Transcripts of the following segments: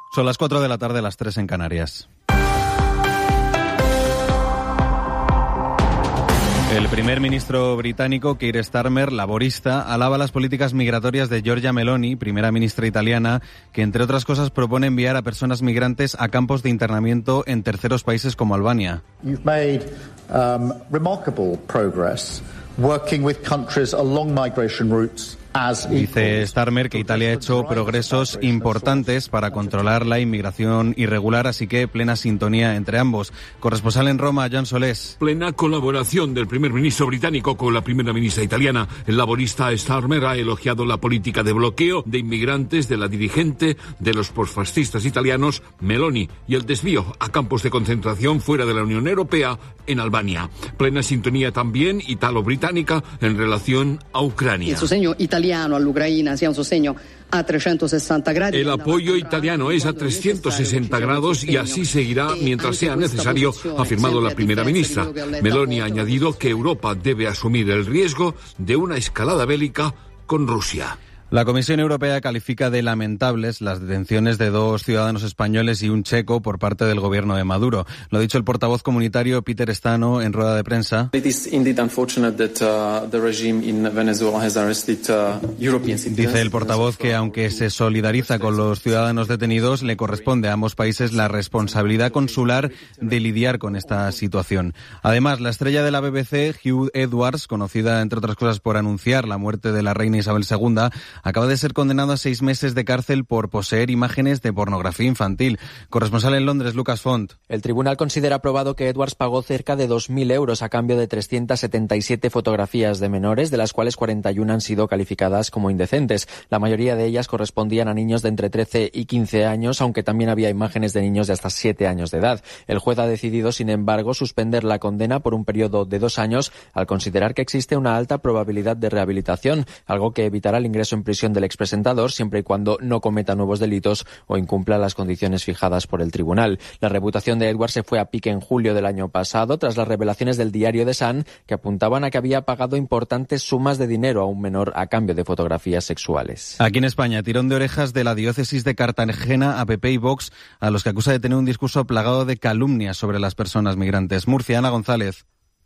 Son las 4 de la tarde, las 3 en Canarias. El primer ministro británico, Keir Starmer, laborista, alaba las políticas migratorias de Giorgia Meloni, primera ministra italiana, que entre otras cosas propone enviar a personas migrantes a campos de internamiento en terceros países como Albania. You've made remarkable progress working with countries along migration routes. Dice Starmer que Italia ha hecho progresos importantes para controlar la inmigración irregular, así que plena sintonía entre ambos. Corresponsal en Roma, Jan Solés. Plena colaboración del primer ministro británico con la primera ministra italiana. El laborista Starmer ha elogiado la política de bloqueo de inmigrantes de la dirigente de los posfascistas italianos, Meloni, y el desvío a campos de concentración fuera de la Unión Europea en Albania. Plena sintonía también italo-británica en relación a Ucrania. All'Ucraina sia un sostegno a 360 grados. El apoyo italiano es a 360 grados y así seguirá mientras sea necesario, ha afirmado la primera ministra. Meloni ha añadido que Europa debe asumir el riesgo de una escalada bélica con Rusia. La Comisión Europea califica de lamentables las detenciones de 2 ciudadanos españoles y un checo por parte del gobierno de Maduro. Lo ha dicho el portavoz comunitario Peter Stano en rueda de prensa. Dice el portavoz que aunque se solidariza con los ciudadanos detenidos, le corresponde a ambos países la responsabilidad consular de lidiar con esta situación. Además, la estrella de la BBC, Hugh Edwards, conocida entre otras cosas por anunciar la muerte de la reina Isabel II, acaba de ser condenado a 6 meses de cárcel por poseer imágenes de pornografía infantil. Corresponsal en Londres, Lucas Font. El tribunal considera probado que Edwards pagó cerca de 2.000 euros a cambio de 377 fotografías de menores, de las cuales 41 han sido calificadas como indecentes. La mayoría de ellas correspondían a niños de entre 13 y 15 años, aunque también había imágenes de niños de hasta 7 años de edad. El juez ha decidido, sin embargo, suspender la condena por un periodo de 2 años, al considerar que existe una alta probabilidad de rehabilitación, algo que evitará el ingreso en prisión del expresentador siempre y cuando no cometa nuevos delitos o incumpla las condiciones fijadas por el tribunal. La reputación de Edwards se fue a pique en julio del año pasado tras las revelaciones del diario The Sun, que apuntaban a que había pagado importantes sumas de dinero a un menor a cambio de fotografías sexuales. Aquí en España, tirón de orejas de la diócesis de Cartagena a PP y Vox, a los que acusa de tener un discurso plagado de calumnias sobre las personas migrantes. Murcia, Ana González.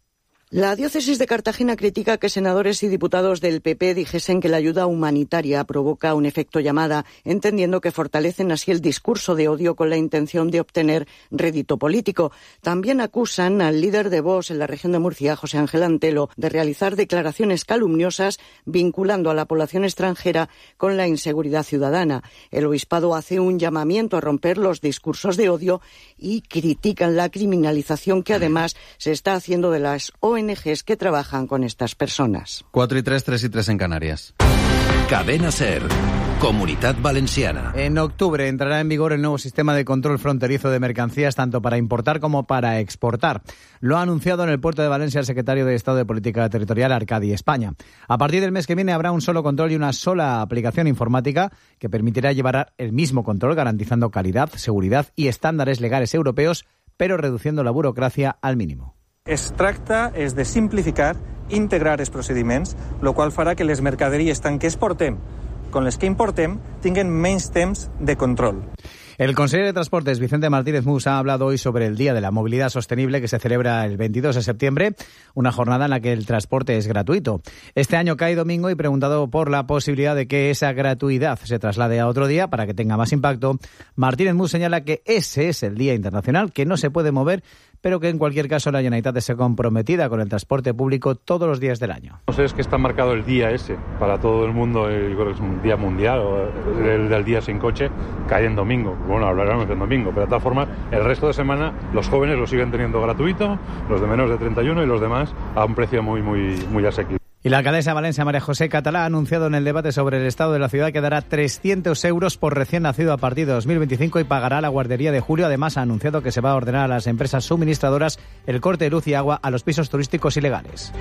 La diócesis de Cartagena critica que senadores y diputados del PP dijesen que la ayuda humanitaria provoca un efecto llamada, entendiendo que fortalecen así el discurso de odio con la intención de obtener rédito político. También acusan al líder de Vox en la región de Murcia, José Ángel Antelo, de realizar declaraciones calumniosas vinculando a la población extranjera con la inseguridad ciudadana. El obispado hace un llamamiento a romper los discursos de odio y critican la criminalización que además se está haciendo de las ONGs que trabajan con estas personas. 4 y 3, 3 y 3 en Canarias. Cadena SER. Comunitat Valenciana. En octubre entrará en vigor el nuevo sistema de control fronterizo de mercancías, tanto para importar como para exportar. Lo ha anunciado en el puerto de Valencia el secretario de Estado de Política Territorial, Arcadi España. A partir del mes que viene habrá un solo control y una sola aplicación informática que permitirá llevar el mismo control, garantizando calidad, seguridad y estándares legales europeos, pero reduciendo la burocracia al mínimo. Es tracta és de simplificar, integrar els procediments, lo qual farà que les mercaderies tant que exportem com les que importem tinguen menys temps de control. El consejero de Transportes, Vicente Martínez Mus, ha hablado hoy sobre el Día de la Movilidad Sostenible que se celebra el 22 de septiembre, una jornada en la que el transporte es gratuito. Este año cae domingo y preguntado por la posibilidad de que esa gratuidad se traslade a otro día para que tenga más impacto, Martínez Mus señala que ese es el Día Internacional, que no se puede mover, pero que en cualquier caso la Generalitat está comprometida con el transporte público todos los días del año. No sé, es que está marcado el día ese para todo el mundo, yo creo que es un día mundial, o el del día sin coche, cae en domingo. Bueno, hablaremos en domingo, pero de tal forma el resto de semana los jóvenes lo siguen teniendo gratuito, los de menos de 31 y los demás a un precio muy asequible. Y la alcaldesa de Valencia, María José Catalá, ha anunciado en el debate sobre el estado de la ciudad que dará 300 euros por recién nacido a partir de 2025 y pagará la guardería de julio. Además, ha anunciado que se va a ordenar a las empresas suministradoras el corte de luz y agua a los pisos turísticos ilegales.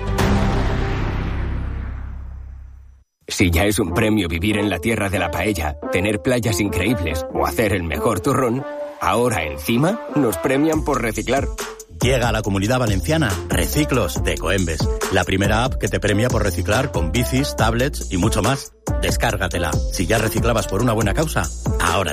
Si ya es un premio vivir en la tierra de la paella, tener playas increíbles o hacer el mejor turrón, ahora encima nos premian por reciclar. Llega a la Comunidad Valenciana Reciclos de Ecoembes, la primera app que te premia por reciclar con bicis, tablets y mucho más. Descárgatela. Si ya reciclabas por una buena causa, ahora